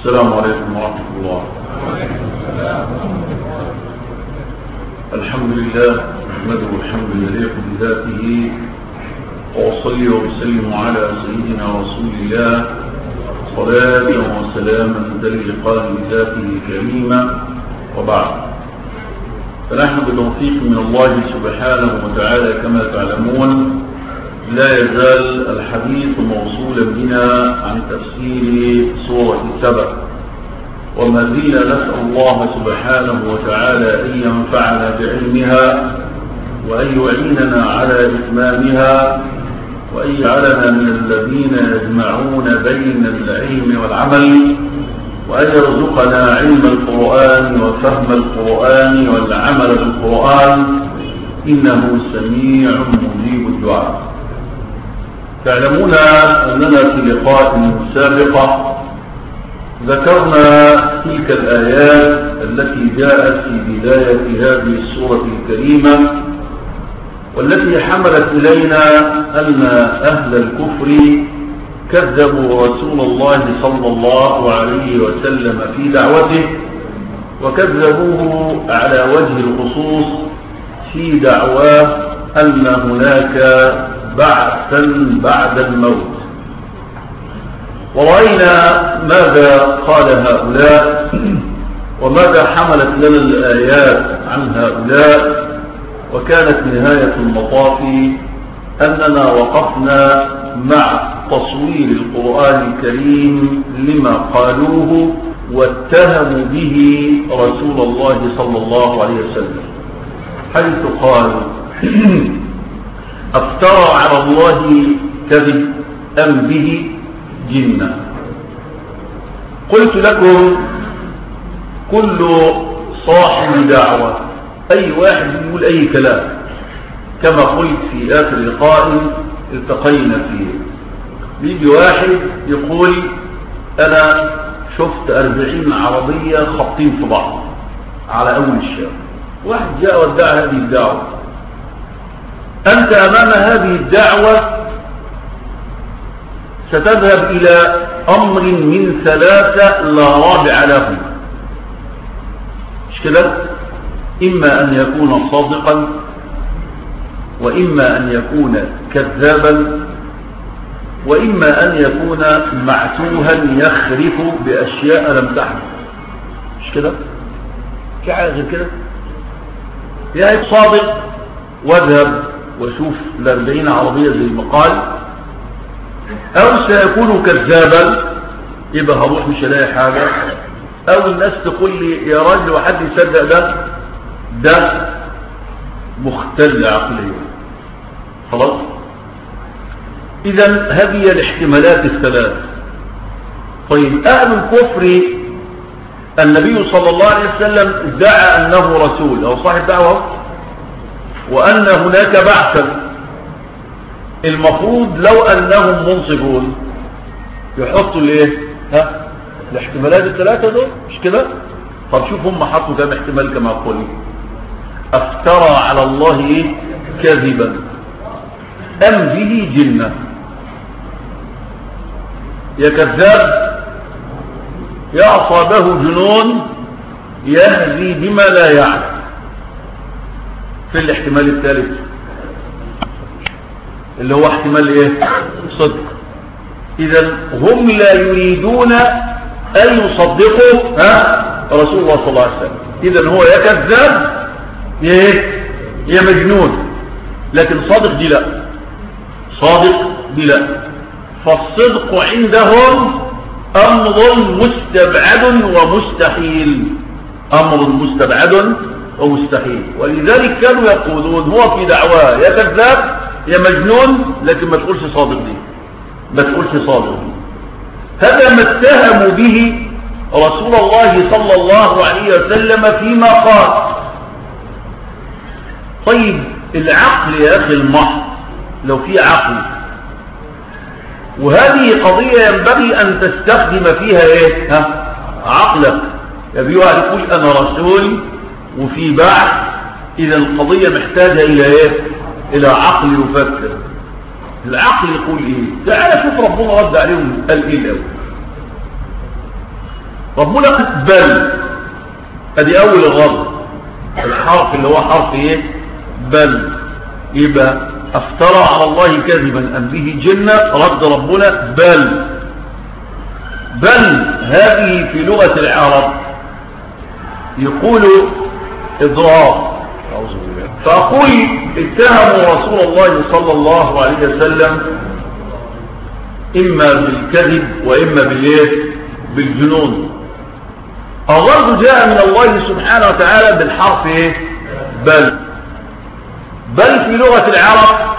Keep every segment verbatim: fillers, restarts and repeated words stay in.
السلام عليكم ورحمة الله. الحمد لله نحمده الحمد لله بذاته، وأصلي وأسلم على سيدنا رسول الله صلاة وسلاما تليقان بذاته كريما، وبعد. فنحن بتوفيق من الله سبحانه وتعالى كما تعلمون لا يزال الحديث موصولا بنا عن تفسير سورة السبع، وما زلنا نسأل الله سبحانه وتعالى أن ينفعنا بعلمها وأن يعيننا على إتمامها وأن يجعلنا من الذين يجمعون بين العلم والعمل، وأن يرزقنا علم القرآن وفهم القرآن والعمل بالقرآن، إنه سميع مجيب الدعاء. تعلمون أننا في لقاء سابقة ذكرنا تلك الآيات التي جاءت في بداية هذه السورة الكريمة، والتي حملت إلينا أن أهل الكفر كذبوا رسول الله صلى الله عليه وسلم في دعوته، وكذبوه على وجه الخصوص في دعواه أن هناك بعثا بعد الموت. ورأينا ماذا قال هؤلاء وماذا حملت لنا الآيات عن هؤلاء، وكانت نهاية المطاف أننا وقفنا مع تصوير القرآن الكريم لما قالوه واتهموا به رسول الله صلى الله عليه وسلم، حيث قالوا افترى على الله كذب أم به جنة. قلت لكم كل صاحب دعوة أي واحد يقول أي كلام، كما قلت في آخر لقاء التقينا فيه، بيجي واحد يقول أنا شفت أربعين عربية خبطين في بعض على أول الشارع، واحد جاء وادعى هذه الدعوة. أنت أمام هذه الدعوة ستذهب إلى أمر من ثلاثة لا رابع له، مش كده؟ إما أن يكون صادقا، وإما أن يكون كذابا، وإما أن يكون معتوها يخرف بأشياء لم تحدث، مش كده؟ في حاجة غير كده؟ يا صادق واذهب وشوف الأربعين عربية زي ما قال، أو سيكون كذابا يبقى هروح مش هلاقي حاجة، أو الناس تقول لي يا راجل وحد يصدق ده ده مختل عقليا. خلاص؟ إذا هذه الاحتمالات الثلاث. طيب أهل الكفر النبي صلى الله عليه وسلم ادعى أنه رسول أو صاحب دعوة، وأن هناك بعثا، المفروض لو أنهم منصفون يحطوا الايه؟ ها؟ الاحتمالات الثلاثة دول، مش كده؟ طب شوف هم حطوا كم احتمال كما قلت. افترى على الله ايه؟ كذبا أم به جنة. يا كذاب يا أصابه جنون يهدي بما لا يعلم. في الاحتمال الثالث اللي هو احتمال ايه؟ صدق. اذا هم لا يريدون ان يصدقوا ها رسول الله صلى الله عليه وسلم. اذا هو يا كذاب يا ايه؟ يا مجنون. لكن صادق دي لا، صادق دي لا. فالصدق عندهم امر مستبعد ومستحيل، امر مستبعد ومستحيل. ولذلك كانوا يقولون هو في دعواه يا كذاب يا مجنون، لكن ما تقولش صادق دي، ما تقولش صادق دي. هذا ما اتهموا به رسول الله صلى الله عليه وسلم فيما قال. طيب العقل يا أخي المحض، لو في عقل، وهذه قضية ينبغي أن تستخدم فيها إيه؟ ها؟ عقلك. يبي واحد يقول أنا رسول وفي بعث، إذا القضية محتاجة إلى إيه؟ إلى عقل يفكر. العقل يقول إيه؟ تعال شوف ربنا رد عليهم قال إيه الأول. ربنا قال بل، ادي اول الغضب، الحرف اللي هو حرف ايه؟ بل. يبقى افترى على الله كذبا ام به جنة، رد ربنا بل. بل هذه في لغة العرب يقول اضراب. فأقول اتهموا رسول الله صلى الله عليه وسلم إما بالكذب وإما بالإيه؟ بالجنون. الرد جاء من الله سبحانه وتعالى بالحرف إيه؟ بل. بل في لغة العرب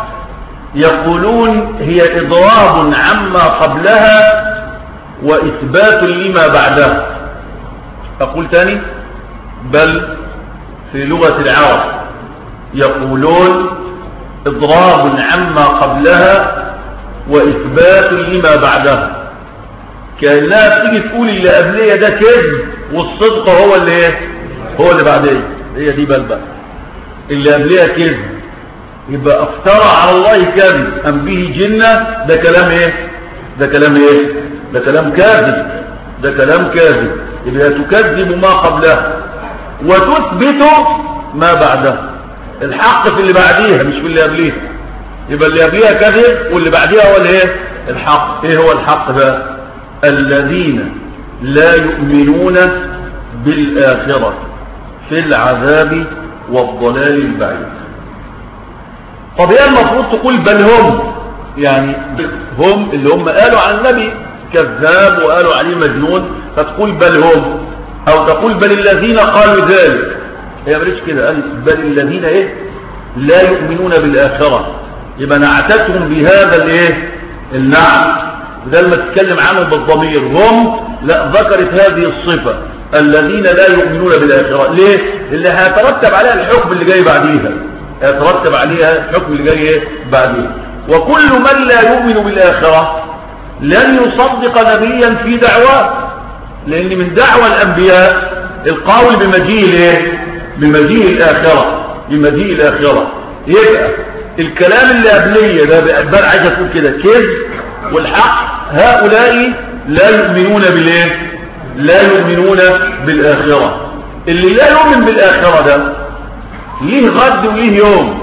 يقولون هي إضراب عما قبلها وإثبات لما بعدها. أقول تاني، بل في لغة العرب يقولون إضراب عما قبلها وإثبات لما بعدها، كأنها تيجي تقول اللي قبليه ده كذب والصدق هو اللي ايه؟ هو اللي بعديه. هي دي بل بقى، اللي قبليه كذب يبقى افترى على الله كذب ام به جنة، ده كلام ايه؟ ده كلام ايه؟ ده كلام كاذب، ده كلام كاذب. يبقى تكذب ما قبلها وتثبت ما بعدها. الحق في اللي بعديها مش في اللي قبليها. يبقى اللي قبليها كذب واللي بعديها هو الايه؟ الحق. ايه هو الحق بقى؟ الذين لا يؤمنون بالآخرة في العذاب والضلال البعيد. طب هي المفروض تقول بل هم، يعني هم اللي هم قالوا عن النبي كذاب وقالوا عليه مجنون، فتقول بل هم، او تقول بل الذين قالوا ذلك. هي ماليش كده، قال بل الذين ايه؟ لا يؤمنون بالآخرة. يبقى نعتتهم بهذا الايه؟ النعم، وده لما تتكلم عنهم بالضمير هم، لا ذكرت هذه الصفة الذين لا يؤمنون بالآخرة. ليه؟ اللي هيترتب عليها الحكم اللي جاي بعديها، هيترتب عليها الحكم اللي جاي بعديها. وكل من لا يؤمن بالآخرة لن يصدق نبيا في دعواه، لأن من دعوى الأنبياء القول بمجيء الايه؟ بمجيء الآخرة، بمجيء الآخرة. يبقى الكلام اللي قبليه ده بقى عايز تقول كده كذب والحق. هؤلاء لا يؤمنون بالايه؟ لا يؤمنون بالآخرة. اللي لا يؤمن بالآخرة ده ليه غد وليه يوم.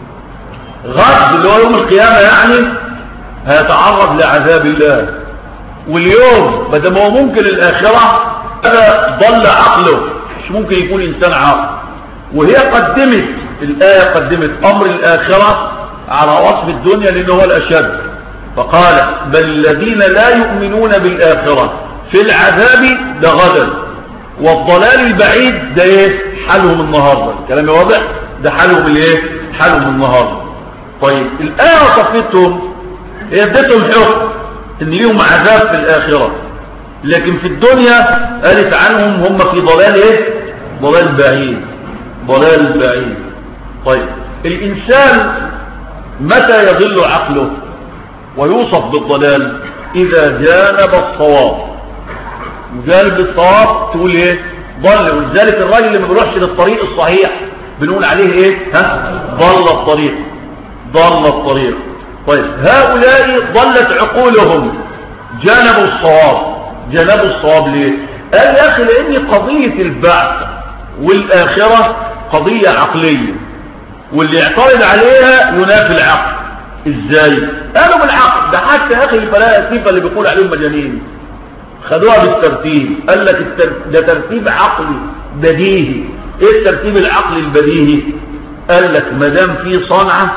غد اللي هو يوم القيامة، يعني هيتعرض لعذاب الله. واليوم بدل ما هو ممكن الآخرة هذا ضل عقله، مش ممكن يكون إنسان عاقل. وهي قدمت الآية قدمت أمر الآخرة على وصف الدنيا لأنه هو الأشد، فقال بل الذين لا يؤمنون بالآخرة في العذاب ده غدا والضلال البعيد ده ايه؟ حالهم النهارده. الكلام واضح؟ ده حالهم الايه؟ حالهم النهارده. طيب الآية وصفتهم، هي ادتهم حكم ان ليهم عذاب في الآخرة، لكن في الدنيا قالت عنهم هم في ضلال ايه؟ ضلال بعيد، ضلال بعيد. طيب الإنسان متى يضل عقله ويوصف بالضلال؟ إذا جانب الصواب. جانب الصواب تقول ايه؟ ضل. ولذلك الراجل اللي ما بيروحش للطريق الصحيح بنقول عليه ايه؟ ها؟ ضل الطريق، ضل الطريق. طيب هؤلاء ضلت عقولهم، جانبوا الصواب. جانبوا الصواب ليه؟ قال يا اخي لان قضية البعث والآخرة قضية عقلية، واللي يعترض عليها ينافي العقل. ازاي؟ قالوا بالعقل. ده حتى يا اخي الفلاسفه اللي بيقول عليهم مجانين خدوها بالترتيب. قال لك التر... ده ترتيب عقلي بديهي. ايه الترتيب العقلي البديهي؟ قال لك ما دام في صنعه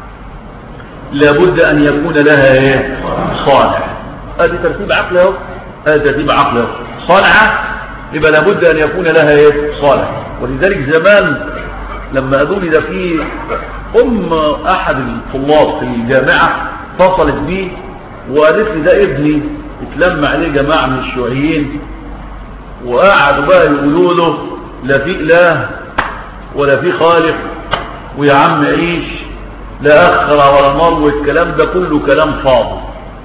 لابد ان يكون لها ايه؟ صانع. ادي ترتيب عقلي اهو، ادي ترتيب عقلي اهو. صنعه يبقى لابد ان يكون لها ايه؟ صانع. ولذلك زمان لما قالوا لي ده في ام احد الطلاب في الجامعه اتصلت بيه وقالت لي ده ابني اتلم عليه جماعه من الشيوعيين وقعدوا بقى يقولوا له لا في اله ولا في خالق، ويا عم عيش، لا اخره ولا نار، والكلام ده كله كلام فاضي.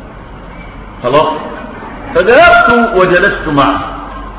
خلاص. فذهبت وجلست معه.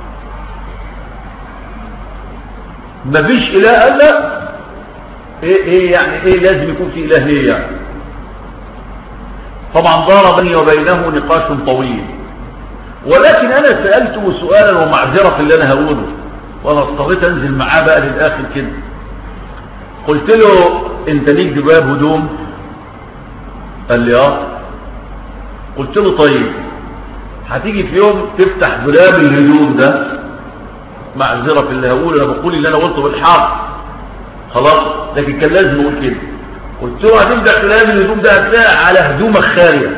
مفيش اله. قال لا. ايه ايه يعني ايه لازم يكون في اله ليه يعني؟ طبعا دار بيني وبينه نقاش طويل، ولكن انا سألته سؤالا ومعذرة في اللي انا هقوله، وانا اضطريت انزل معاه بقى للاخر كده. قلت له انت ليك دباب هدوم؟ قال لي اه. قلت له طيب هتيجي في يوم تفتح دولاب الهدوم ده، معذرة في اللي هقوله، انا بقول اللي انا قلته بالحرف خلاص، لكن كان لازم اقول كده. قلت له هتفتح دولاب الهدوم ده هتلاقي على هدومك خالية.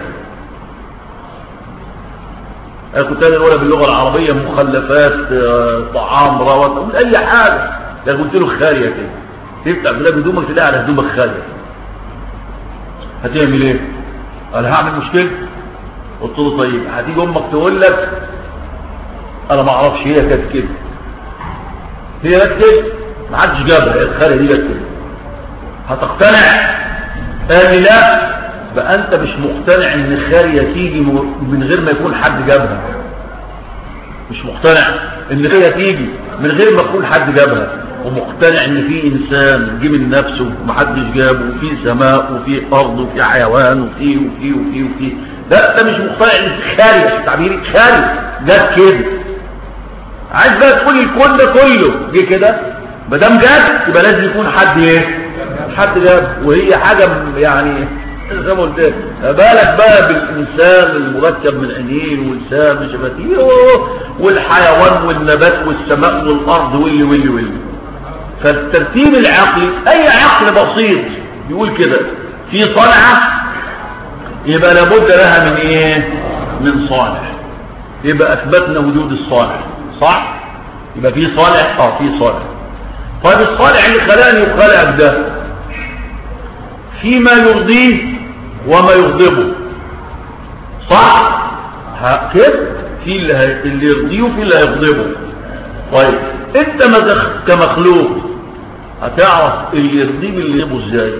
انا كنت انا الاولى باللغة العربية مخلفات طعام روات اي حاجة، لكن قلت له خالية كده، تفتح دولاب هدومك تلاقي على هدومك خالية. هتعمل ايه؟ قال هعمل مشكلة. قلت له طيب هتيجي امك تقول لك انا ما اعرفش هي كانت كده، هي كانت كده ما حدش جابها، هي الخالية دي كانت كده، هتقتنع؟ قال لي لا، بقى انت مش مقتنع ان الخالية تيجي من غير ما يكون حد جابها، مش مقتنع ان الخالية تيجي من غير ما يكون حد جابها، ومقتنع ان في انسان جه من نفسه ومحدش جابه، وفي سماء وفي ارض وفي حيوان وفي وفي وفي وفي لا انت مش مقتنع ان في خالية، تعبيري خالية جت كده. عايز بقى تقول الكون ده كله جه كده، ما دام جت يبقى لازم يكون حد ايه؟ حد جاب، وهي حاجه يعني زي ما قلت بالك بقى بالانسان المركب من عينين ولسان وشفتين والحيوان والنبات والسماء والارض واللي واللي واللي. فالترتيب العقلي اي عقل بسيط يقول كده، في صنعه يبقى لابد لها من ايه؟ من صانع، يبقى اثبتنا وجود الصانع صح؟ يبقى في صانع، اه في صانع. طيب الصانع اللي خلقني وخلقك ده فيما يرضيه وما يغضبه صح؟ كده في اللي يرضيه وفي اللي هيغضبه. طيب انت كمخلوق هتعرف اللي يرضيه من اللي يغضبه ازاي؟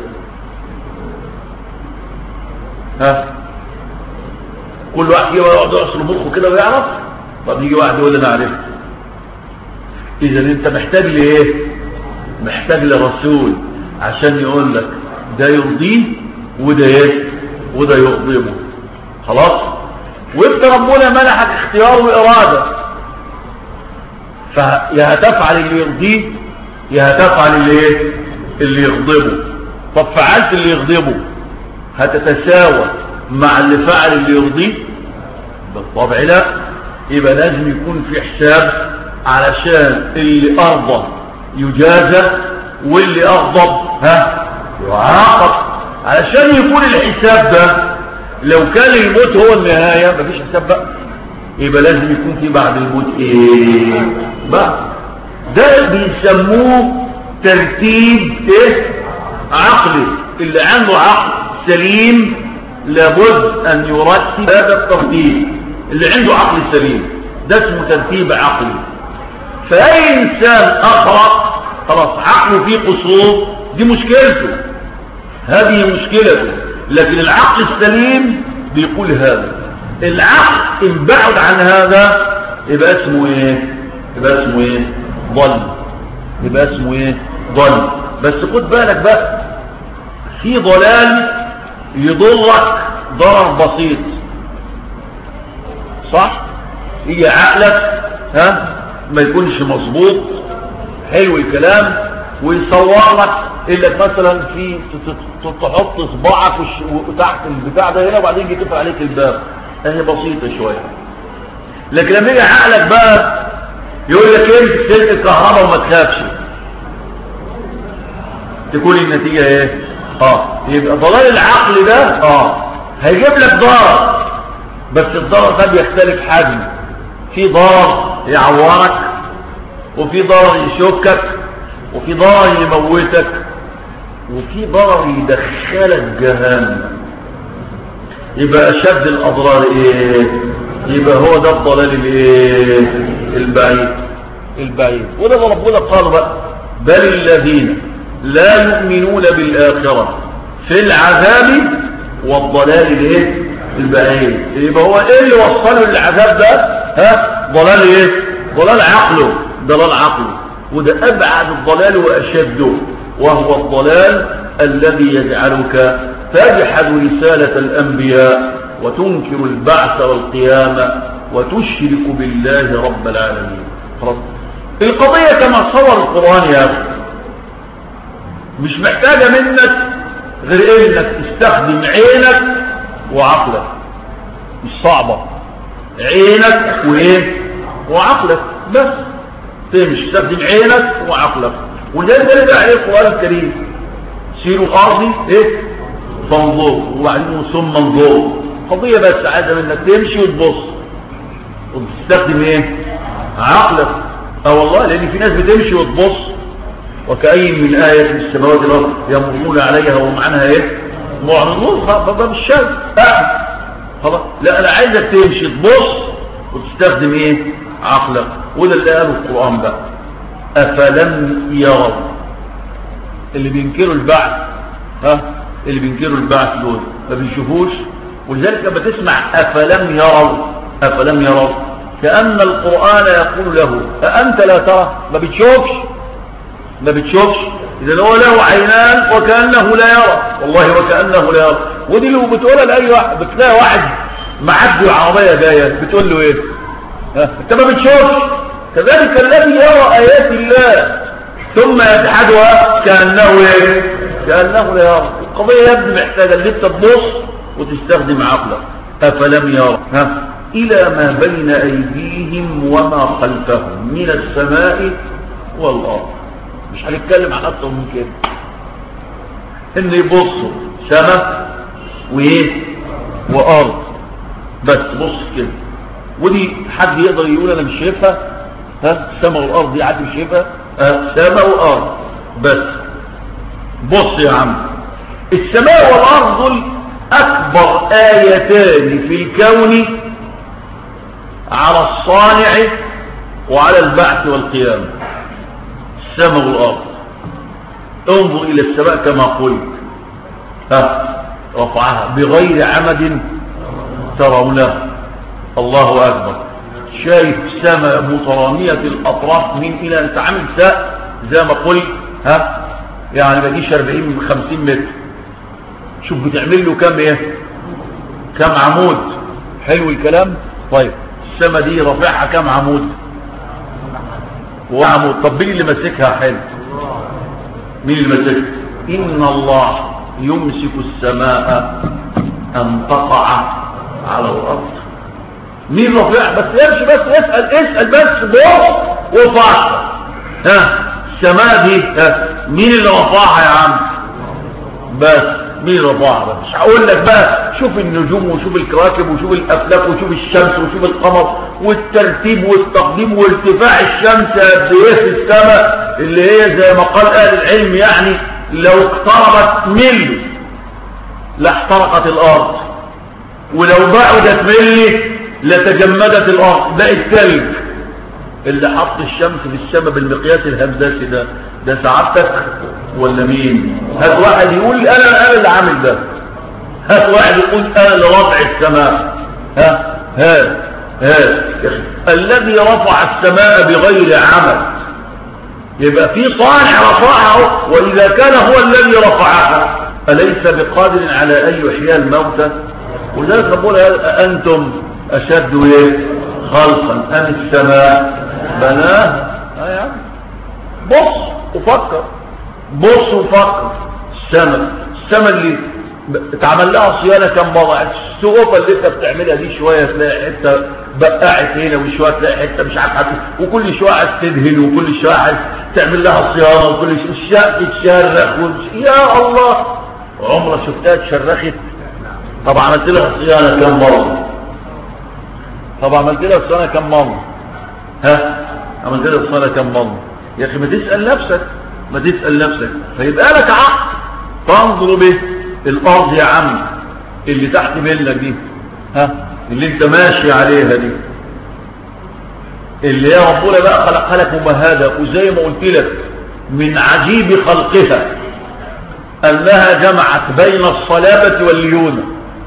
ها؟ كل واحد يجي يقعد يعصر مخه كده ويعرف؟ طب يجي واحد يقول انا عرفت. اذا انت محتاج لايه؟ محتاج لرسول عشان يقول لك ده يرضيه وده ايه؟ وده يغضبه. خلاص؟ وانت ربنا منحك اختيار واراده، فيا هتفعل اللي يرضيه يا هتفعل اللي ايه؟ اللي يغضبه. طب فعلت اللي يغضبه هتتساوى مع اللي فعل اللي يرضيه؟ بالطبع لا. يبقى لازم يكون في حساب علشان اللي ارضى يجازى واللي اغضب ها يعاقب. علشان يكون الحساب ده لو كان الموت هو النهاية مفيش حساب بقى، يبقى لازم يكون في بعد الموت ايه بقى. ده بيسموه ترتيب ايه؟ عقلي. اللي عنده عقل سليم لابد ان يرتب هذا الترتيب. اللي عنده عقل سليم ده اسمه ترتيب عقلي. فاي انسان اخرق خلاص عقله فيه قصور، دي مشكلته، هذه مشكلته. لكن العقل السليم بيقول هذا. العقل ان بعد عن هذا يبقى اسمه ايه؟ يبقى اسمه ايه؟ ضل. يبقى اسمه ايه؟ ضل. بس خد بالك بقى، في ضلال يضرك ضرر بسيط صح؟ يجي عقلك ها ما يكونش مظبوط، حلو الكلام، ويصور لك الا مثلا في تحط صباعك وتحت البتاع ده هنا وبعدين يجي تقفل عليك الباب، هي بسيطه شويه. لكن لما يجي عقلك بقى يقول لك ايه؟ سلك الكهرباء وما تخافش، تكون النتيجه ايه؟ اه يبقى ضلال العقل ده اه هيجيب لك ضرر، بس الضرر ده بيختلف حجم. في ضرر يعورك، وفي ضرر يشوكك، وفي ضرر يموتك، وفي ضرر يدخلك جهنم. يبقى اشد الاضرار ايه؟ يبقى هو ده الضلال الايه؟ البعيد. البعيد. وده ربنا قال بقى بل الذين لا يؤمنون بالاخره في العذاب والضلال الايه؟ البعيد. يبقى هو ايه اللي وصله للعذاب ده؟ ها؟ ضلال ايه؟ ضلال عقله. ضلال عقله، وده ابعد الضلال واشده، وهو الضلال الذي يجعلك تجحد رسالة الانبياء وتنكر البعث والقيامة وتشرك بالله رب العالمين. خلاص القضية كما صور القرآن يا أخي، مش محتاجة منك غير انك تستخدم عينك وعقلك، مش صعبة، عينك وايه وعقلك بس تمشي، تستخدم عينك وعقلك. وده اللي عليه القرآن الكريم، سيروا الارض ايه فانظروا وبعدين ثم انظروا. قضية بس عايزة منك تمشي وتبص وتستخدم ايه عقلك. اه والله لان في ناس بتمشي وتبص، وكأي من آية في السماوات والأرض يمرون عليها وهم عنها ايه معرضون. فده مش شرط احد خلاص، لا انا عايزك تمشي تبص وتستخدم ايه عقلك. وده اللي قاله القرآن بقى، افلم يروا. اللي بينكروا البعث ها اللي بينكروا البعث دول ما بيشوفوش. ولذلك لما تسمع افلم يروا افلم يروا كأن القرآن يقول له أأنت لا ترى؟ ما بتشوفش ما بتشوفش إذا هو له عينان وكأنه لا يرى، والله وكأنه لا يرى. ودي اللي بتقولها لأي واحد، بتلاقي واحد معدي العربية جاية بتقول له ايه ها انت ما بتشوفش. كذلك الذي يرى آيات الله ثم يجحدها كأنه ايه كأنه لا يرى. القضية يا ابني محتاجة اللي انت تبص وتستخدم عقلك. أفلم يرى ها إلى ما بين أيديهم وما خلفهم من السماء والأرض. مش هنتكلم عن أكثر من كده، إن يبصوا سماء وإيه وأرض بس، بص كده. ودي حد يقدر يقول أنا مش شايفها؟ ها السماء والأرض دي حد مش شايفها؟ ها سماء وأرض بس، بص يا عم. السماء والأرض دول أكبر آيتان في الكون على الصانع وعلى البعث والقيامة. السماء والأرض. انظر إلى السماء كما قلت ها رفعها بغير عمد ترونها. الله أكبر. شايف سماء مترامية الأطراف من إلى أنت عامل ساء زي ما قلت ها يعني ما ديش أربعين من خمسين متر. شوف بتعمل له كم ايه كم عمود. حلو الكلام. طيب السماء دي رافعها كم عمود وعمود. طب مين اللي ماسكها؟ حلو مين اللي ماسكها؟ ان الله يمسك السماء ان تقع على الارض. مين رافعها؟ بس يمشي بس اسال اسال بس بص وفعل ها السماء دي ها مين اللي رفعها يا عم؟ بس مين رفعها؟ مش هقول لك بقى شوف النجوم وشوف الكواكب وشوف الافلاك وشوف الشمس وشوف القمر والترتيب والتقديم وارتفاع الشمس قد ايه في السماء اللي هي زي ما قال اهل العلم يعني لو اقتربت ملي لاحترقت الارض، ولو بعدت ملي لتجمدت الارض. ده الثلج اللي حط الشمس في السماء بالمقياس الهندسي ده ده سعادتك ولا مين؟ هات واحد يقول انا انا اللي عامل ده، هات واحد يقول انا اللي رافع السماء. ها ها ها الذي رفع السماء بغير عمد يبقى في صانع رفعها، واذا كان هو الذي رفعها اليس بقادر على ان يحيي الموتى؟ ولذلك نقول انتم اشد ايه خلقا ام السماء بناها. ها يا عم بص وفكر بص وفكر. السماء السماء اللي اتعمل لها صيانه كم مره. السقوفه اللي انت بتعملها دي شويه تلاقي حته بقعت هنا وشويه تلاقي حته مش عارف حاجه، وكل شويه عايز تدهن وكل شويه عايز تعمل لها صيانه وكل شويه الشقه تتشرخ يا الله عمرك شفتها اتشرخت؟ طب عملت لها صيانه كم مره؟ طب عملت لها صيانه كم مره؟ ها عملت لها صيانه كم مره؟ يا اخي ما تسال نفسك ما تسال نفسك. فيبقى لك عقل تنظر به. الارض يا عم اللي تحت منك دي ها اللي انت ماشي عليها دي اللي هي ربنا بقى خلقها لك ممهده، وزي ما قلت لك من عجيب خلقها انها جمعت بين الصلابه والليونه.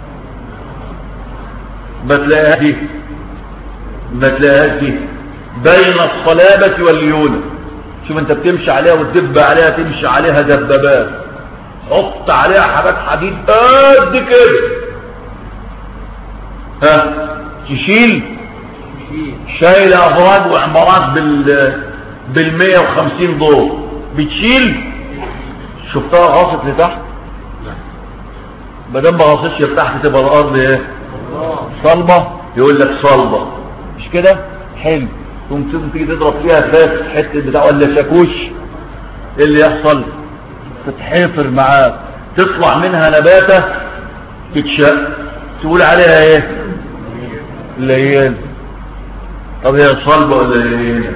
ما تلاقيها دي ما تلاقيهاش دي بين الصلابه والليونه. شوف انت بتمشي عليها وتدب عليها تمشي عليها دبابات، حط عليها حاجات حديد قد كده ها تشيل شايله افراد وعمارات بال بالمية وخمسين دور بتشيل. شفتها غاصت لتحت؟ مادام ما غاصتش لتحت تبقى الارض ايه؟ صلبه. يقول لك صلبه مش كده؟ حلو. تقوم تيجي تضرب فيها تلاقي حته بتاع ولا شاكوش، ايه اللي يحصل؟ تتحفر معاك، تطلع منها نباته تتشق، تقول عليها ايه؟ ليان. طب هي صلبه ولا ليانه؟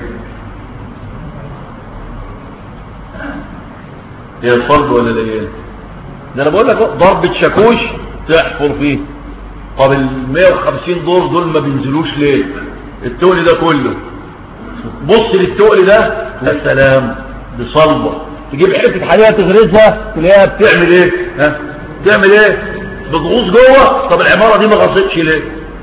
هي صلبه ولا ليانه؟ ده انا بقول لك ضربه شاكوش تحفر فيه. طب ال مية وخمسين دور دول ما بينزلوش ليه؟ التقل ده كله بص للتقل ده، يا سلام دي صلبه. تجيب حته حديده تغرزها تلاقيها بتعمل ايه؟ ها بتعمل ايه؟ بتغوص جوه. طب العماره دي ما غصتش ليه؟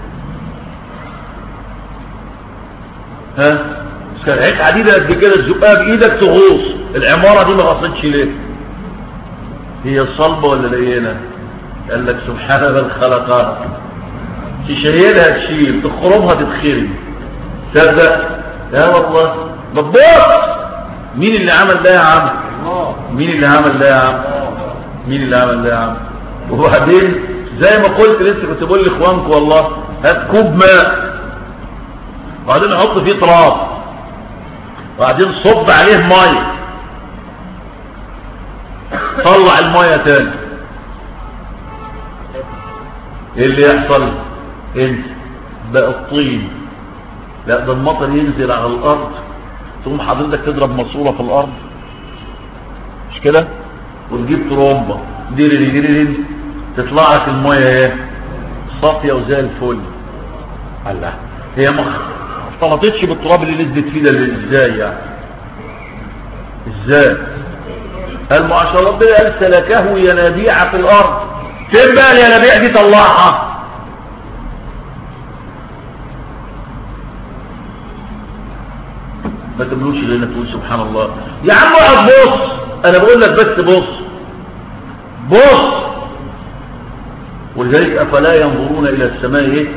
ها كان حته حديده قد كده تزقها بايدك تغوص، العماره دي ما غصتش ليه؟ هي صلبه ولا لينه؟ قال لك سبحان من خلقها. تشيلها تشيل، تخرمها تتخرم. تصدق؟ يا والله بالضبط. مين اللي عمل ده يا عم؟ مين اللي عمل ده يا عم؟ مين اللي عمل ده يا عم؟ وبعدين زي ما قلت لسه كنت بقول لاخوانكم والله، هات كوب ماء وبعدين نحط فيه تراب وبعدين صب عليه ميه، طلع الميه تاني، ايه اللي يحصل؟ انسى بقى الطين. لا ده المطر ينزل على الارض، تقوم حضرتك تضرب ماسوره في الارض مش كده وتجيب ترومبه ديري ديري تطلع لك الميه ايه؟ صافيه وزي الفل. الله، هي ما اختلطتش بالتراب اللي نزلت فيه ده ازاي يعني؟ ازاي؟ قال ما شاء الله ربنا قال سلكه ينابيع في الارض. فين بقى الينابيع دي؟ طلعها. ما تملوش لنا تقول سبحان الله يا عم. اقعد بص، انا بقول لك بس بص بص. ولذلك افلا ينظرون الى السماء ايه؟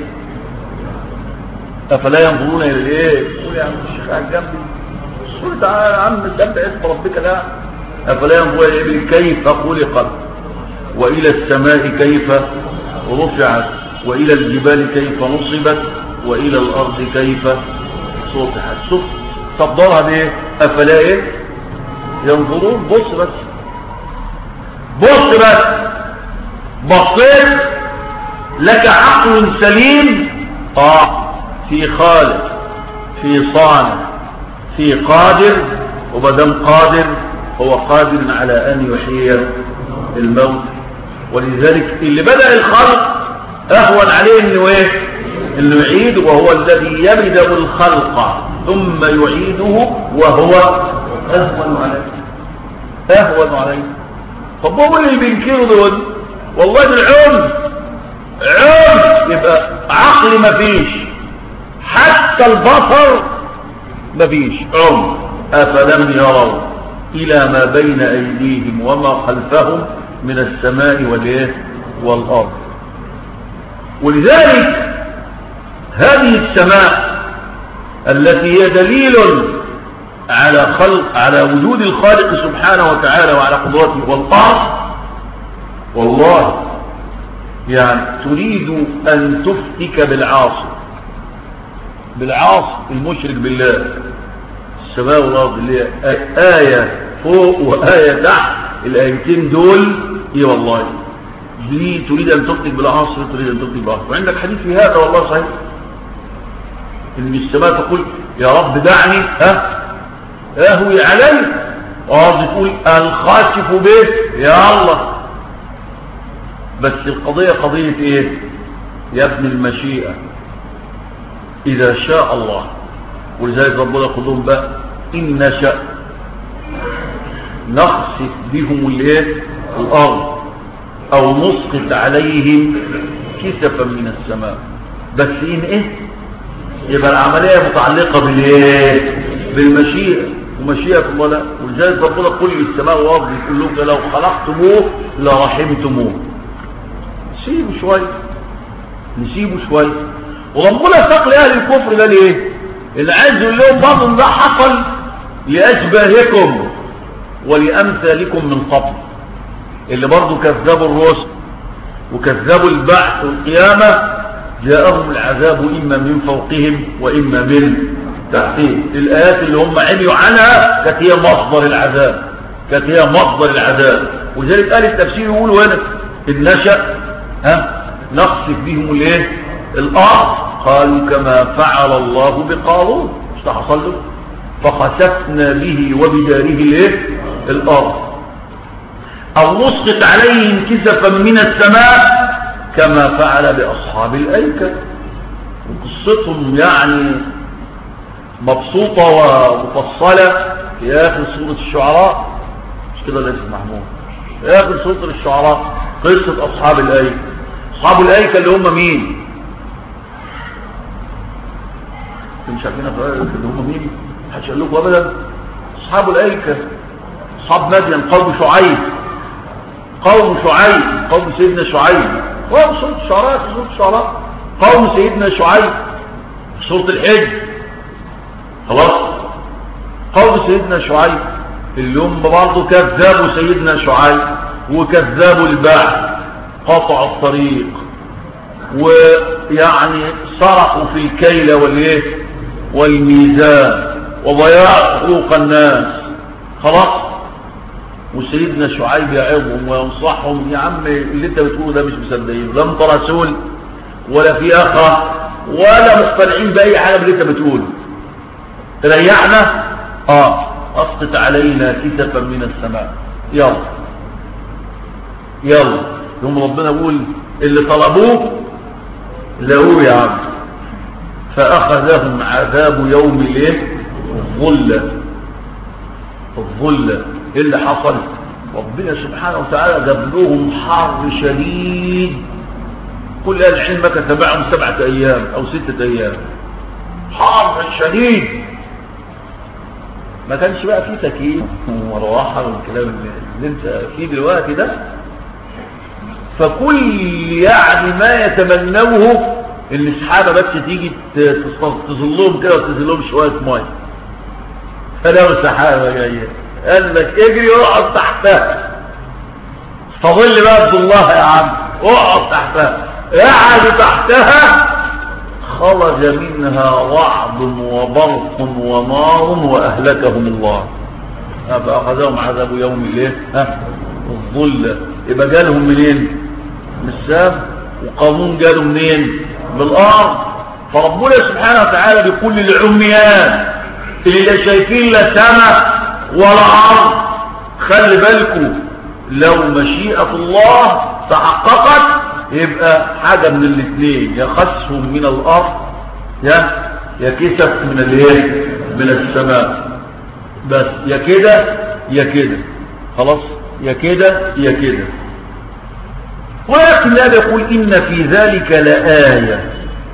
افلا ينظرون الى الايه؟ قول يا عم الشيخ على جنبي، قول تعالى يا عم سبح اسم ربك. لا، افلا ينظرون الى الابل كيف خلقت والى السماء كيف رفعت والى الجبال كيف نصبت والى الارض كيف سطحت. شوف تفضلها بايه؟ افلا ايه ينظرون. بص بس بص بس، بصيت لك عقل سليم. اه في خالق، في صانع، في قادر، ومادام قادر هو قادر على ان يحيي الموت. ولذلك اللي بدأ الخلق اهون عليه انه ايه؟ انه يعيد، وهو الذي يبدأ الخلق ثم يعيده وهو اهون عليه اهون عليه. طب هو اللي بينكروا دول والله بالعلم علم، يبقى عقل مفيش، حتى البصر مفيش، علم. افلم يروا الى ما بين ايديهم وما خلفهم من السماء والايه والارض. ولذلك هذه السماء التي هي دليل على خلق على وجود الخالق سبحانه وتعالى وعلى قدرته، والارض والله يعني تريد ان تفتك بالعاصي بالعاصي المشرك بالله. السماء والارض اللي هي ايه فوق وايه تحت، الايتين دول ايه والله دي تريد ان تفتك بالعاصي، تريد ان تفتك بالعاصي. وعندك حديث في هذا والله صحيح، ان السماء تقول يا رب دعني ها اهوي علي، وارض تقول الخاشف به يا الله. بس القضية قضية ايه يا ابن المشيئة؟ اذا شاء الله. ولذلك ربنا يقول لهم بقى ان نشأ نخسف بهم الايه الارض او نسقط عليهم كسفا من السماء. بس ان ايه يبقى العملية متعلقة بالايه بالمشيئة، ومشيئة الله لا. ولذلك ربنا يقول للسماء والارض يقول لهم لو خلقتموه لرحمتموه. نسيبه شوية نسيبه شوية. وربنا ساق لأهل الكفر ده ليه؟ اللي عايز يقول لهم برضه ده حصل لأشباهكم ولأمثالكم من قبل، اللي برضه كذبوا الرسل وكذبوا البعث والقيامة جاءهم العذاب إما من فوقهم وإما من تحتهم. الآيات اللي هم عميوا عنها كانت هي مصدر العذاب، كانت هي مصدر العذاب. وذلك قال التفسير يقولوا هنا إن نشأ ها نقصف بهم الايه الأرض قالوا كما فعل الله بقارون، مش حصل له فخسفنا به وبداره الايه الأرض، أو نسقط عليهم كسفا من السماء كما فعل بأصحاب الأيكة. وقصتهم يعني مبسوطة ومفصلة في آخر سورة الشعراء، مش كده ليس محمود؟ في آخر سورة الشعراء قصة أصحاب الأيكة. أصحاب الأيكة اللي هم مين؟ مش عارفين اللي هم مين؟ محدش قال لكم أبدا. أصحاب الأيكة أصحاب مدين، قوم شعيب، قوم شعيب قوم سيدنا شعيب، قوم سورة الشعراء في سورة الشعراء قوم سيدنا شعيب في سورة الحج. خلاص قوم سيدنا شعيب اللي هم برضه كذبوا سيدنا شعيب وكذبوا البعث، قطعوا الطريق ويعني سرقوا في الكيل والايه والميزان وضياع حقوق الناس. خلاص وسيدنا شعيب يعظهم وينصحهم، يا عم اللي انت بتقوله ده مش مصدقين، لا انت رسول ولا في اخره ولا مقتنعين باي حاجه باللي انت بتقوله، تريحنا اه اسقط علينا كسفا من السماء يلا يلا. يوم ربنا يقول اللي طلبوه لقوه يا عم، فاخذهم عذاب يوم الايه الظله. الظله ايه اللي حصل؟ ربنا سبحانه وتعالى جاب لهم حر شديد، كل اهل العلم كان تبعهم سبعه ايام او سته ايام، حر شديد، ما كانش بقى فيه تكييف ومروحه والكلام اللي انت فيه دلوقتي ده. فكل يعني ما يتمنوه ان السحابه بس تيجي تظلهم كده وتنزلهم شويه ميه، فلو سحابه جايه قال لك اجري واقعد تحتها، فظل بقى الله يا عم اقعد تحتها، قعد تحتها خرج منها رعد وبرق ونار واهلكهم الله. فاخذهم عذاب يوم الايه ها الظله. يبقى جالهم منين؟ من السماء، وقانون جاله منين؟ من الارض. فربنا سبحانه وتعالى بكل العميان اللي لا شايفين لا سماء ولا ارض، خلي بالكم لو مشيئة الله تحققت يبقى حاجة من الاثنين، يا خسفهم من الارض يا يا كسف من الايه من السماء، بس يا كده يا كده، خلاص يا كده يا كده. ولكن لا يقول إن في ذلك لآية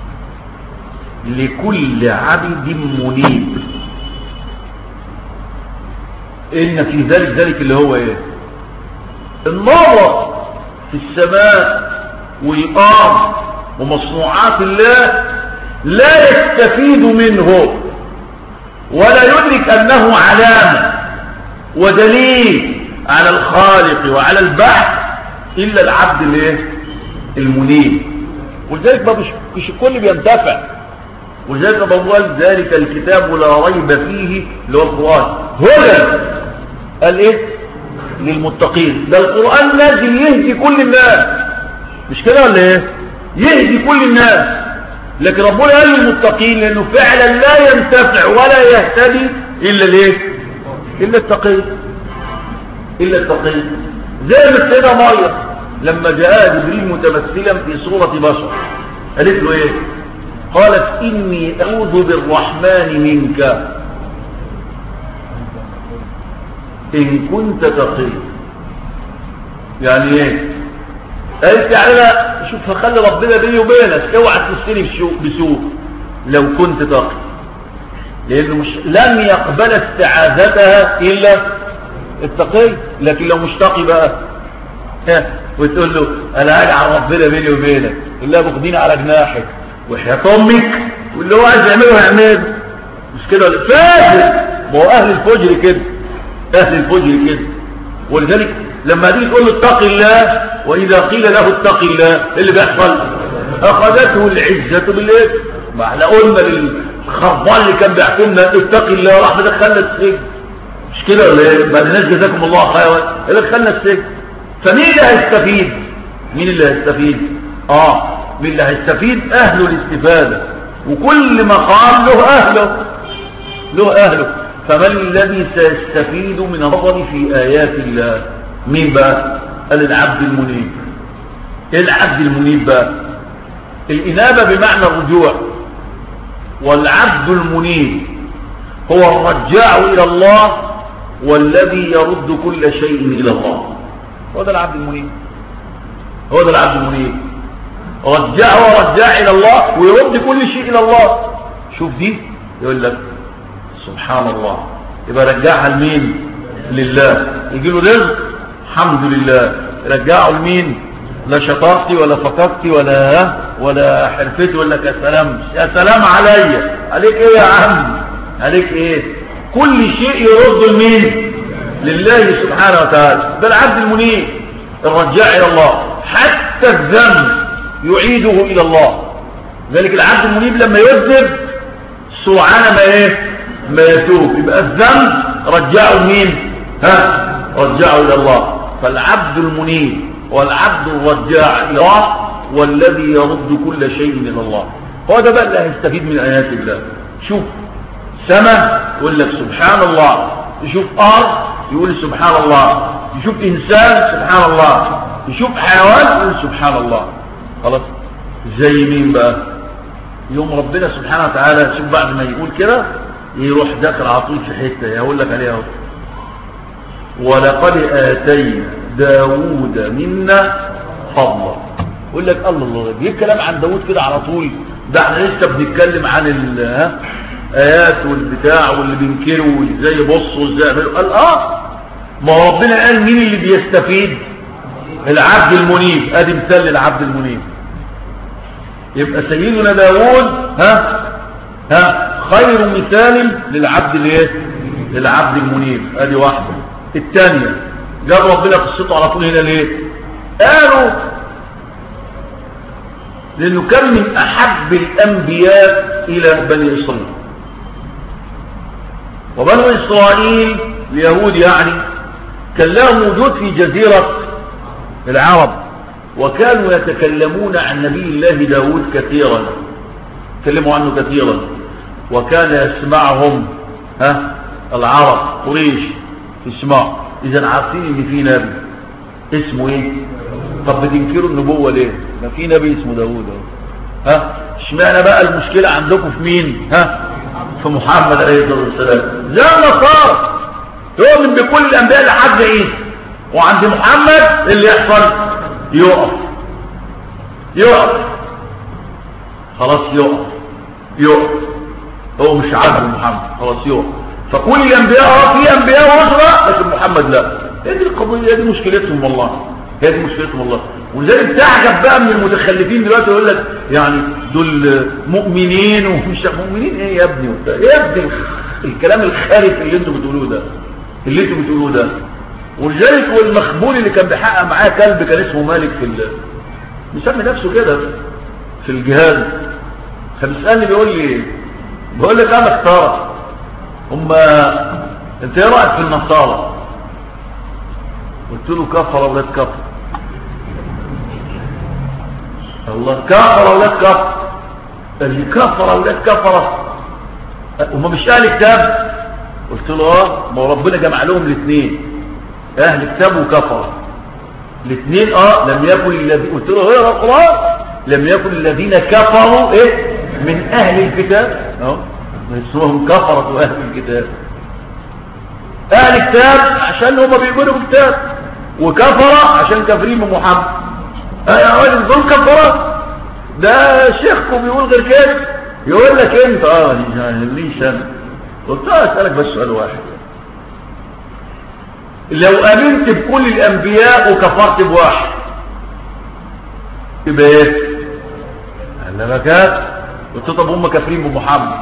لكل عبد منيب. إن في ذلك ذلك اللي هو إيه؟ النظر في السماء والأرض ومصنوعات الله لا يستفيد منه ولا يدرك أنه علامة ودليل على الخالق وعلى البحث إلا العبد الايه المنيب. ولذلك ما مش الكل بينتفع، ولذلك ما بقول ذلك الكتاب لا ريب فيه اللي هو القرآن هدى قال ايه للمتقين. ده القرآن نازل يهدي كل الناس، مش كده ولا ايه؟ يهدي كل الناس، لكن ربنا قال للمتقين لانه فعلا لا ينتفع ولا يهتدي الا الايه الا التقي، الا التقي. زي ما السيدة مريم لما جاء جبريل متمثلا في صورة بشر قالت له ايه؟ قالت اني اعوذ بالرحمن منك ان كنت تقي. يعني ايه؟ قالت يعني لا شوف هخلي ربنا بيني وبينك اوعى تسيني بسوء لو كنت تقي، لانه مش لم يقبل استعاذتها الا التقي. لكن لو مش تقي بقى وتقول له انا هجعل ربنا بيني وبينك الا باخديني على جناحك وحياة امك، واللي هو عايز يعمله يعمله، مش كده؟ فاجر. ما هو اهل الفجر كده، اهل الفجر كده. ولذلك لما تيجي تقول له اتق الله، واذا قيل له اتق الله ايه اللي بيحصل؟ اخذته العزه بالاثم. ما احنا قلنا للخربان اللي كان بيحكمنا اتق الله راح دخلنا السجن، مش كده ولا ايه؟ بعد الناس جزاكم الله خيرا دخلنا السجن. فمين اللي هيستفيد؟ مين اللي هيستفيد؟ اه مين اللي هيستفيد؟ اهل الاستفاده، وكل مقام له اهله، له اهله. فمن الذي سيستفيد من النظر في ايات الله؟ مين بقى؟ قال العبد المنيب. ايه العبد المنيب بقى؟ الانابه بمعنى الرجوع، والعبد المنيب هو الرجاع الى الله والذي يرد كل شيء الى الله. هو ده العبد المنيب، هو ده العبد المنيب. رجع ورجع الى الله ويرد كل شيء الى الله. شوف دي يقول لك سبحان الله، يبقى رجعها لمين؟ لله. يجي له رزق الحمد لله، رجعه لمين؟ لا شطارتي ولا فقدتي ولا ولا حرفتي ولا كسلام. يا سلام عليا، عليك ايه يا عم؟ عليك ايه؟ كل شيء يرد لمين؟ لله سبحانه وتعالى. ده العبد المنيب الرجاع الى الله، حتى الذنب يعيده الى الله. ذلك العبد المنيب لما يذنب سرعان ما ايه؟ ما يتوب، يبقى الذنب رجعه مين؟ ها؟ رجعه الى الله. فالعبد المنيب والعبد الرجاع الى الله والذي يرد كل شيء الى الله. هو ده بقى اللي هيستفيد من ايات الله. شوف سماء يقول لك سبحان الله، يشوف ارض يقول سبحان الله، يشوف انسان سبحان الله، يشوف حيوان يقول سبحان الله. خلاص. زي مين بقى؟ يوم ربنا سبحانه وتعالى شوف بعد ما يقول كده يروح داخل على طول في حته يقول لك عليها: ولقد آتينا داوود منا فضلا. يقول لك الله الله، جيب كلام عن داوود كده على طول؟ ده احنا لسه بنتكلم عن الايات والبتاع واللي بينكروا وازاي يبصوا وازاي يعملوا. قال اه ما هو ربنا قال مين اللي بيستفيد؟ العبد المنيب. ادي مثال للعبد المنيب. يبقى سيدنا داوود ها ها خير مثال للعبد الايه؟ للعبد المنيب. ادي واحده. الثانيه جاب ربنا قصته على طول هنا ليه؟ قالوا لانه كان من احب الانبياء الى بني اسرائيل. وبنو اسرائيل اليهود يعني كان لهم وجود في جزيره العرب، وكانوا يتكلمون عن نبي الله داود كثيرا، تكلموا عنه كثيرا، وكان يسمعهم ها العرب قريش يسمعوا. اذا عارفين ان في نبي اسمه ايه؟ طب بتنكروا النبوه ليه؟ ما في نبي اسمه داود اهو. ها اشمعنى بقى المشكله عندكم في مين؟ ها في محمد عليه الصلاه والسلام. زي النصارى يؤمن بكل الانبياء لحد عيسى، وعند محمد اللي يحصل يقف يقف خلاص، يقف يقف هو مش عبد محمد، خلاص يقف. فكل الانبياء اه في انبياء واسرى، لكن محمد لا. هي دي القضيه، هي دي مشكلتهم والله، هي دي مشكلتهم والله. ولذلك تعجب بقى من المتخلفين دلوقتي يقول لك يعني دول مؤمنين ومش مؤمنين. ايه يا ابني وبتاع ايه يا ابني الكلام الخارج اللي انتوا بتقولوه ده، اللي انتوا بتقولوه ده. ولذلك والمخبول اللي كان بيحقق معاه كلب كان اسمه مالك في ال... مسمي نفسه كده في الجهاد، فبيسالني بيقول لي بقول لك انا اختار هم انت ايه رايك في النصارى؟ قلت له كفر اولاد كفر. الله كفر اولاد كفر، اللي كفر اولاد كفره هم مش اهل كتاب. قلت له اه ما ربنا جمع لهم الاثنين، اهل كتاب وكفر الاثنين. اه لم يكن الذين، قلت له ايه القران؟ لم يكن الذين كفروا ايه من اهل الكتاب، اه اسمهم كفرة اهل الكتاب. اهل الكتاب عشان هم بيقولوا بالكتاب، وكفرة عشان كافرين بمحمد. اه يا راجل دول كفرة؟ ده شيخكم بيقول غير كده. يقول لك انت اه ليش انا؟ قلت له اسالك بس سؤال واحد: لو امنت بكل الانبياء وكفرت بواحد يبقى ايه؟ قال لك قلت طب هم كافرين بمحمد.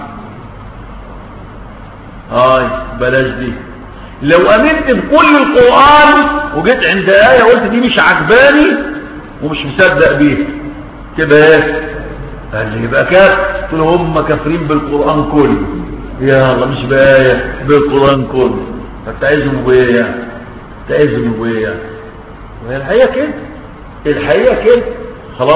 هاي بلاش دي. لو امنت بكل القرآن وجيت عند آية قلت دي مش عجباني ومش مصدق بيها تبقى ايه؟ قال لي يبقى كافر. قلت له هم كافرين بالقرآن كله. يا الله مش بآية بالقرآن كله. فتعزموا بايه يعني؟ تعزموا بايه يعني؟ وهي الحقيقة كده، الحقيقة كده خلاص.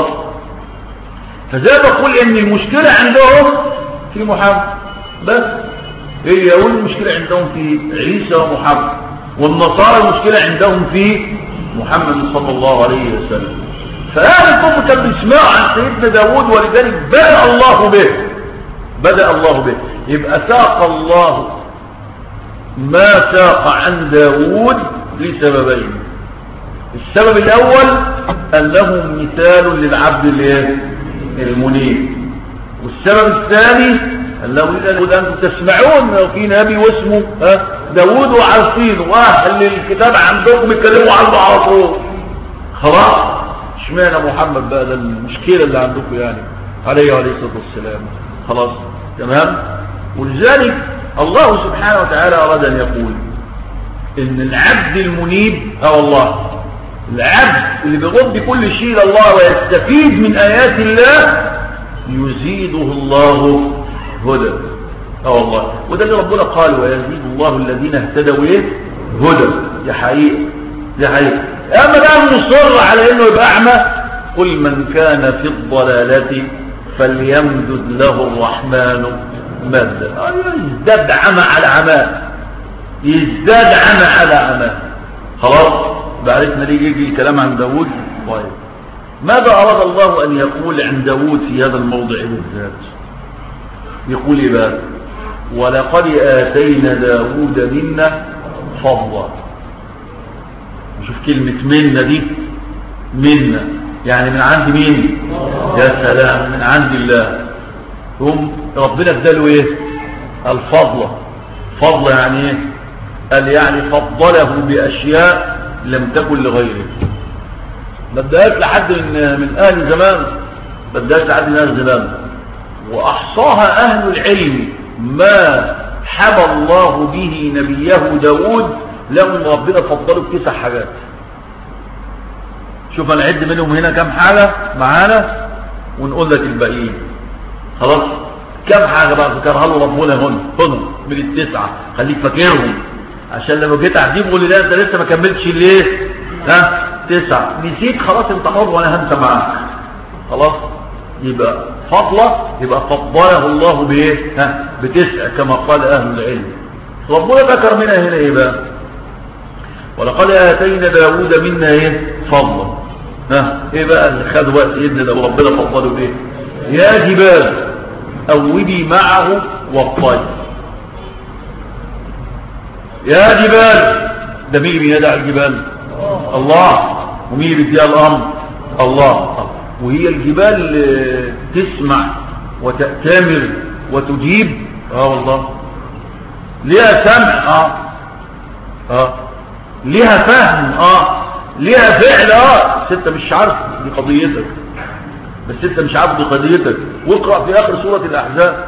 فزي بقول ان المشكلة عندهم في محمد بس، هي والمشكلة عندهم في عيسى ومحمد، والنصارى المشكلة عندهم في محمد صلى الله عليه وسلم. فأهل الكفر كانوا بيسمعوا عن سيدنا داود، ولذلك بدأ الله به، بدأ الله به. يبقى ساق الله ما ساق عن داود لسببين. السبب الأول أنه مثال للعبد المنيب، والسبب الثاني أنه إذا أنتم تسمعون في نبي واسمه داود وعارفين وأهل الكتاب عندكم يتكلموا عنه على طول. خلاص اشمعنى محمد بقى؟ ده المشكلة اللي عندكم يعني عليه وعليه الصلاة والسلام. خلاص تمام. ولذلك الله سبحانه وتعالى أراد أن يقول إن العبد المنيب أو الله، العبد اللي بيغض كل شيء إلى الله ويستفيد من آيات الله يزيده الله هدى. اه والله، وده اللي ربنا قال ويزيد الله الذين اهتدوا ايه؟ هدى. دي حقيقة، دي حقيقة. اما بقى مصر على انه يبقى اعمى، قل من كان في الضلالة فليمدد له الرحمن مدا. يزداد عمى على عمى، يزداد عمى على عمى. خلاص بعرفنا ليه يجي الكلام عن داود. طيب ماذا أراد الله أن يقول عن داود في هذا الموضع بالذات؟ يقول إيه بقى؟ ولقد آتينا داود منا فضلا. نشوف كلمة منا دي، منا يعني من عند مين؟ يا سلام، من عند الله. هم ربنا اداله ايه؟ الفضل. فضل يعني ايه؟ قال يعني فضله بأشياء لم تكن لغيره. ما اداهاش لحد من من اهل زمان، ما اداهاش لحد من اهل زمان، واحصاها اهل العلم ما حبى الله به نبيه داود لهم ربنا فضله بتسع حاجات. شوف انا اعد منهم هنا كم حاجه معانا ونقول لك الباقيين. خلاص كم حاجه بقى ذكرها له ربنا هنا هنا من التسعه، خليك فاكرهم عشان لما جيت اعديهم قول لي لا انت لسه ما كملتش ليه؟ ها تسعه نسيت، خلاص انت حر وانا هنسى معاك. خلاص يبقى فضله، يبقى فضله الله بايه؟ ها بتسع كما قال اهل العلم. ربنا ذكر منها هنا ايه بقى؟ ولقد اتينا داود منا ايه؟ فضلا. ها ايه بقى اللي خد وقت سيدنا داود ربنا فضله بايه؟ يا جبال اوبي معه والطير. يا جبال، ده مين اللي بينادى على الجبال؟ الله. ومين اللي بيديها الامر؟ الله. وهي الجبال تسمع وتأتمر وتجيب. اه والله ليها سمع، اه اه ليها فهم، اه ليها فعل. اه انت مش عارف دي قضيتك، بس انت مش عارف دي قضيتك. واقرأ في اخر سورة الاحزاب: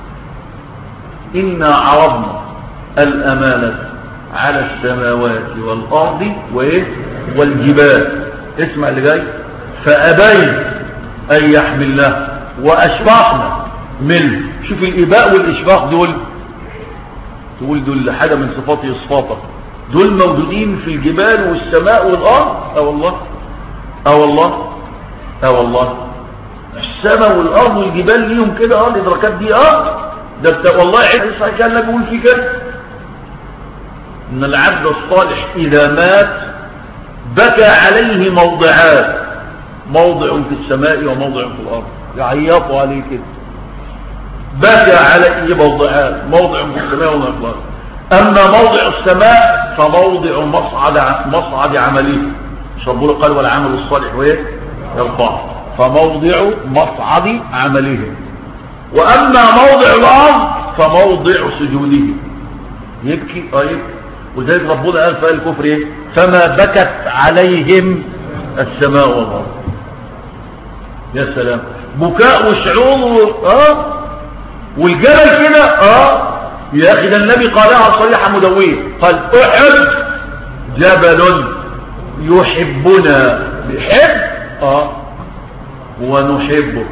إنا عرضنا الأمانة على السماوات والأرض وإيه؟ والجبال. اسمع اللي جاي: فأبين أن يحملناه وأشفقنا منه. شوف الإباء والإشفاق دول، تقول دول حاجة من صفاته صفاته، دول موجودين في الجبال والسماء والأرض. اه والله، اه والله، اه والله. السماء والأرض والجبال ليهم كده اه الإدراكات دي. اه ده والله عيد صحيح كان لا بيقول فيه كده ان العبد الصالح اذا مات بكى عليه موضعات، موضع في السماء وموضع في الارض، يعيطوا عليه كده. بكى عليه موضعات، موضع في السماء وموضع في الارض. اما موضع السماء فموضع مصعد مصعد عمله. مش ربنا قال والعمل الصالح وايه؟ يرفعه. فموضع مصعد عمله. واما موضع الارض فموضع سجوده. يبكي اه يبكي. وذلك ربنا قال في الكفر ايه؟ فما بكت عليهم السماء والارض. يا سلام. بكاء وشعور اه والجبل كده اه يا اخي ده النبي قالها صريحة مدوية قال احد جبل يحبنا بيحب اه ونحبه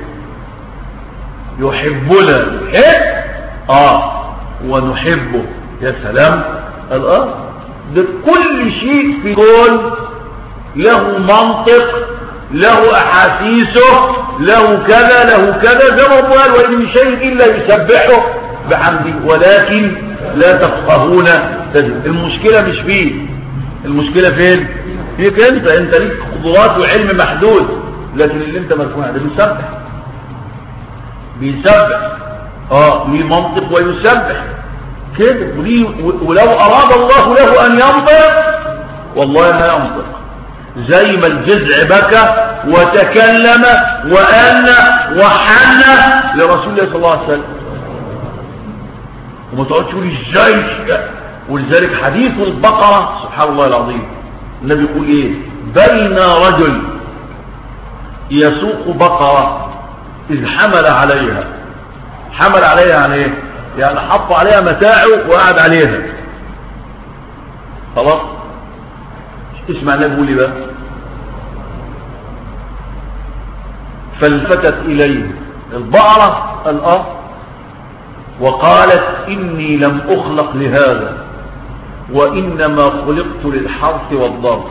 يحبنا يحب اه ونحبه يا سلام الاه ده كل شيء في كون له منطق له احاسيسه له كذا له كذا زي ما قال وان من شيء الا يسبحه بحمده ولكن لا تفقهون تسبيحه. المشكله مش فيه، المشكله فين؟ فيك انت انت ليك قدرات وعلم محدود، لكن اللي انت مرفوع ده بيسبح بيسبح اه ليه منطق ويسبح كده وليه، ولو اراد الله له ان ينطق والله ما ينطق، زي ما الجذع بكى وتكلم وأن وحن لرسول الله صلى الله عليه وسلم. وما تقعدش تقول ازاي. ولذلك حديث البقرة سبحان الله العظيم النبي يقول ايه؟ بين رجل يسوق بقرة إذ حمل عليها. حمل عليها يعني ايه؟ يعني حط عليها متاعه وقعد عليها خلاص. اسمع النبي يقول ايه بقى؟ فالفتت إليه البقرة الأرض وقالت إني لم أخلق لهذا وإنما خلقت للحرث والضرب.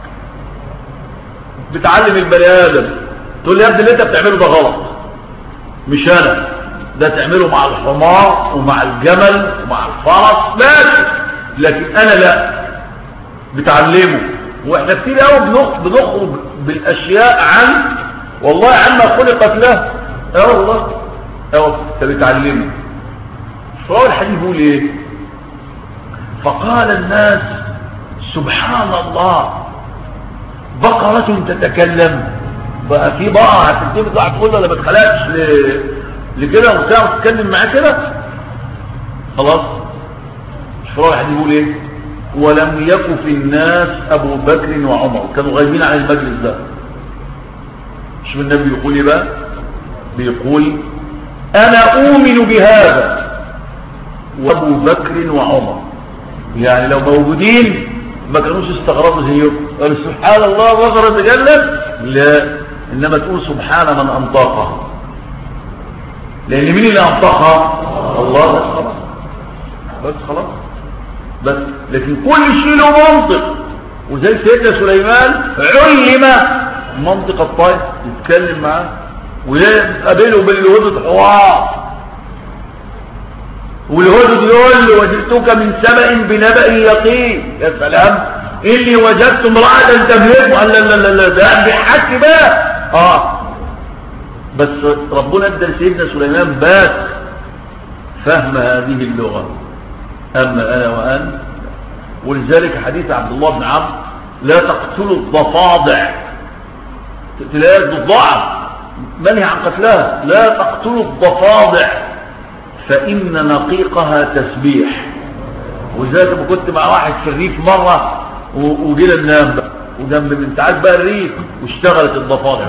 بتعلم البني آدم تقول لي يا ابني اللي انت بتعمله ده غلط، مش أنا ده تعمله مع الحمار ومع الجمل ومع الفرس ماشي، لكن أنا لا. بتعلمه. واحنا كتير قوي بنخرج بالاشياء عن والله عما خلقت له. اه والله اه فبتعلمه. فهو الحديث بيقول ايه؟ فقال الناس سبحان الله بقرة تتكلم. بقى في بقرة هتبتدي تطلع تقول له انا ما اتخلقتش لكده وبتعرف تتكلم معاه كده خلاص. فهو الحديث بيقول ايه؟ ولم يكن في الناس ابو بكر وعمر، كانوا غايبين عن المجلس ده. شوف النبي يقول ايه بقى؟ بيقول انا اؤمن بهذا وابو بكر وعمر، يعني لو موجودين ما كانوش استغربوا زيهم قالوا سبحان الله بقرة تتكلم، لا انما تقول سبحان من انطقها، لان مين اللي انطقها؟ الله. بس خلاص بس خلاص بس. لكن كل شيء له منطق، وزي سيدنا سليمان علم منطق الطير يتكلم معاه ويقابله بالهدد حوار، والهدد يقول له وجدتك من سبأ بنبأ يقين. يا سلام اللي وجدت امرأة تملكه. قال لا لا لا لا ده بيحكي بقى اه بس ربنا ادى لسيدنا سليمان بس فهم هذه اللغة، أما أنا وأنت. ولذلك حديث عبد الله بن عمرو لا تقتلوا الضفادع، تلاقي الضفدع منهي عن قتلها، لا تقتلوا الضفادع فإن نقيقها تسبيح. ولذلك لما كنت مع واحد في الريف مرة وجينا ننام بقى وجنب من تعال بقى الريف واشتغلت الضفادع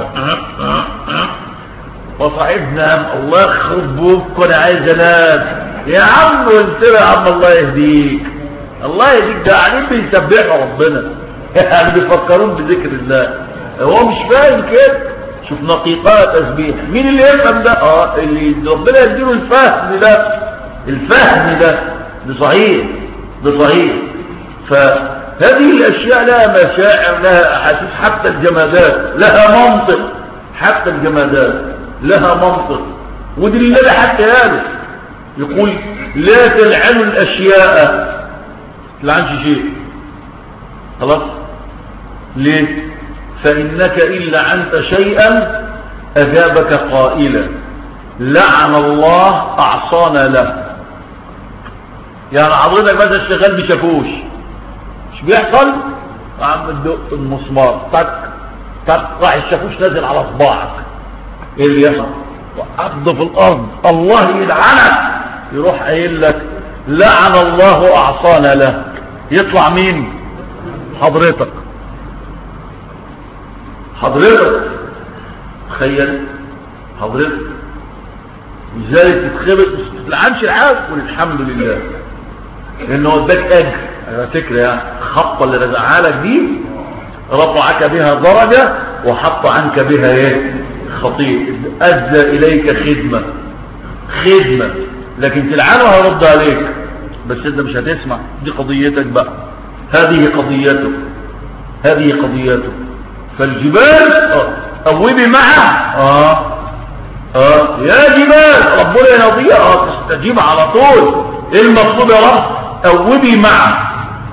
فصاحبنا الله يخرب بوك وانا عايز انام. يا عم قلت له يا عم الله يهديك الله يهديك، ده قاعدين بيسبحوا ربنا يعني بيفكرون بذكر الله، هو مش فاهم كده. شوف نقيقها تسبيح. مين اللي يفهم ده؟ اه اللي ربنا يديله الفهم ده. الفهم ده ده صحيح ده صحيح. فهذه الاشياء لها مشاعر لها احاسيس، حتى الجمادات لها منطق، حتى الجمادات لها منطق. ودي اللي حتى هذا يقول لا تلعنوا الاشياء، تلعنش شيء خلاص. ليه؟ فإنك إن لعنت شيئا أجابك قائلا لعن الله أعصانا له. يعني حضرتك مثلا الشغال بشاكوش مش بيحصل؟ عم تدق المسمار تك تك راح الشاكوش نازل على صباعك، ايه اللي يحصل؟ وقفض في الارض الله يلعنك، يروح قايل لك لعن الله أعصانا له. يطلع مين؟ حضرتك حضرتك تخيل حضرتك لذلك تتخبط ما تلعنش العاب قول الحمد لله لانه اداك اجر على فكره يعني الخبطه اللي رزعها لك دي رفعك بها درجه وحط عنك بها ايه خطيئه ادى اليك خدمه خدمه لكن تلعنه هيرد عليك بس انت مش هتسمع دي قضيتك بقى هذه قضيته هذه قضيته فالجبال اه قومي معه اه اه يا جبال ربنا ينضيها اه تستجيب على طول ايه المطلوب يا رب قومي معه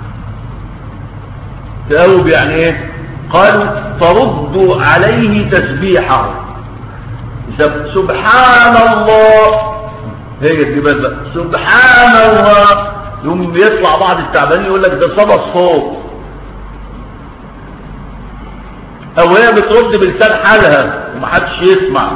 تقوم يعني ايه قالوا ترد عليه تسبيحه سبحان الله هي الجبال بقى سبحان الله يوم يطلع بعض التعبانين يقول لك ده صدى الصوت او هي بترد بلسان حالها ومحدش يسمع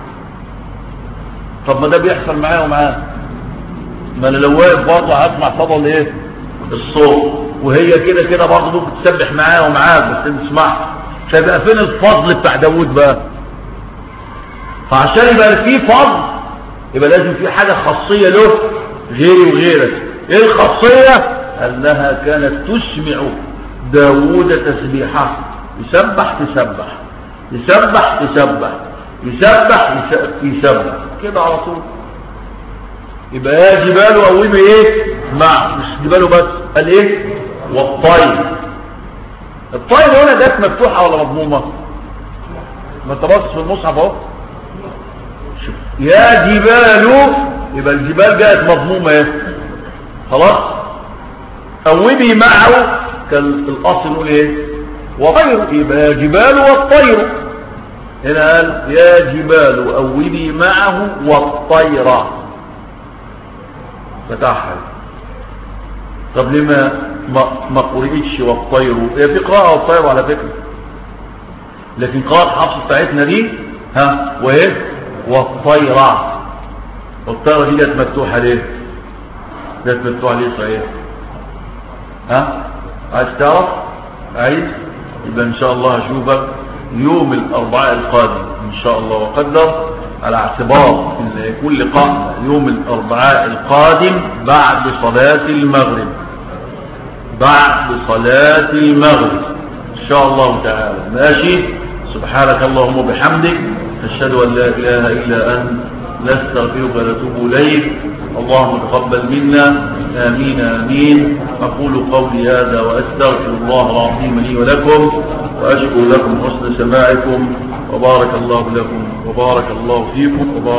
طب ما ده بيحصل معايا ومعاه ما انا لو واقف برضه هسمع صدى الايه الصوت وهي كده كده برضه ممكن تسبح معايا ومعاك بس انت تسمع فيبقى فين الفضل بتاع داوود بقى فعشان يبقى فيه فضل يبقى لازم في حاجه خاصيه له غيري وغيرك ايه الخاصيه انها كانت تسمع داوود تسبيحه يسبح تسبح يسبح تسبح يسبح يسبح كده على طول يبقى يا جبال قومي ايه مع مش جباله بس قال ايه والطير الطير هنا جت مفتوحه ولا مضمومه ما انت بص في المصحف اهو يا جبال يبقى الجبال جاءت مضمومه ايه خلاص قومي معه كان الاصل نقول ايه وطير يبقى يا جبال والطير هنا قال يا جبال قومي معه والطير فتحها طب لما ما ما قرئتش والطير هي في قراءه والطير على فكره لكن قراءه حفص بتاعتنا دي ها وايه والطيره والطيره دي جت مفتوحه ليه جت مفتوحه ليه صحيح ها عايز تعرف عايز يبقى ان شاء الله هشوفك يوم الاربعاء القادم ان شاء الله وقدر على اعتبار ان يكون لقاء يوم الاربعاء القادم بعد صلاة المغرب بعد صلاة المغرب ان شاء الله تعالى ماشي سبحانك اللهم وبحمدك اشهد ان لا اله الا انت نستغفرك ونتوب اليك اللهم تقبل منا امين امين اقول قولي هذا واستغفر الله العظيم لي ولكم واشكر لكم حسن سماعكم وبارك الله لكم وبارك الله فيكم وبارك